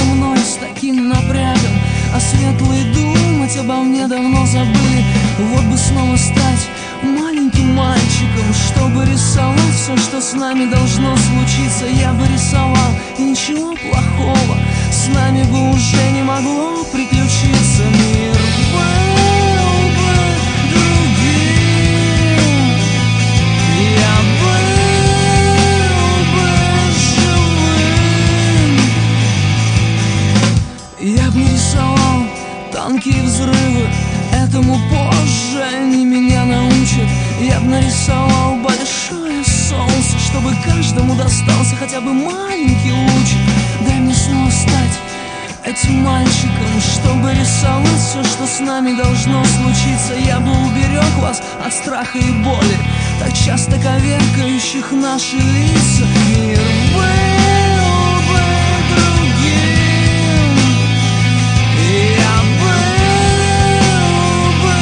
мной с таким напрягом, а светлые думать обо мне давно забыли. Вот бы снова стать маленьким мальчиком, чтобы рисовать все, что с нами должно случиться. Я бы рисовал, и ничего плохого с нами бы уже не могло приключиться. Мир был бы другим, я был бы живым. Я бы не рисовал танки и взрывы, этому позже они меня научат. Я бы нарисовал большое солнце, чтобы каждому достался хотя бы маленький лучик. Дай мне снова стать этим мальчиком, чтобы рисовать все, что с нами должно случиться. Я бы уберег вас от страха и боли, так часто коверкающих наши лица. Мир был бы другим, я был бы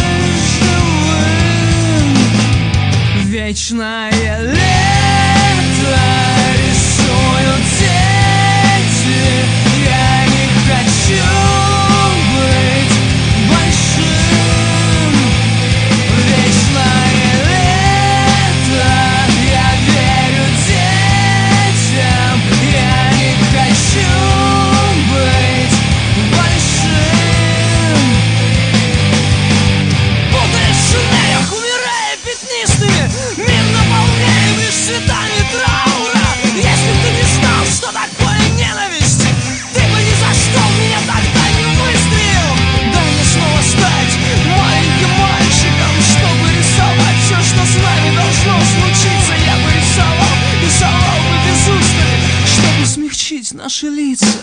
живым. Вечное лето рисуют дети, я не хочу быть большим. Вечное лето, я верю детям, я не хочу быть большим. Путаясь в шинелях, умирая пятнистыми, мир наполняем лишь цветами траура. Если б ты не знал, что такое ненависть, ты бы ни за что в меня тогда не выстрелил. Дай мне снова стать маленьким мальчиком, чтобы рисовать все, что с нами должно случиться. Я бы рисовал, рисовал бы без устали, чтобы смягчить наши лица.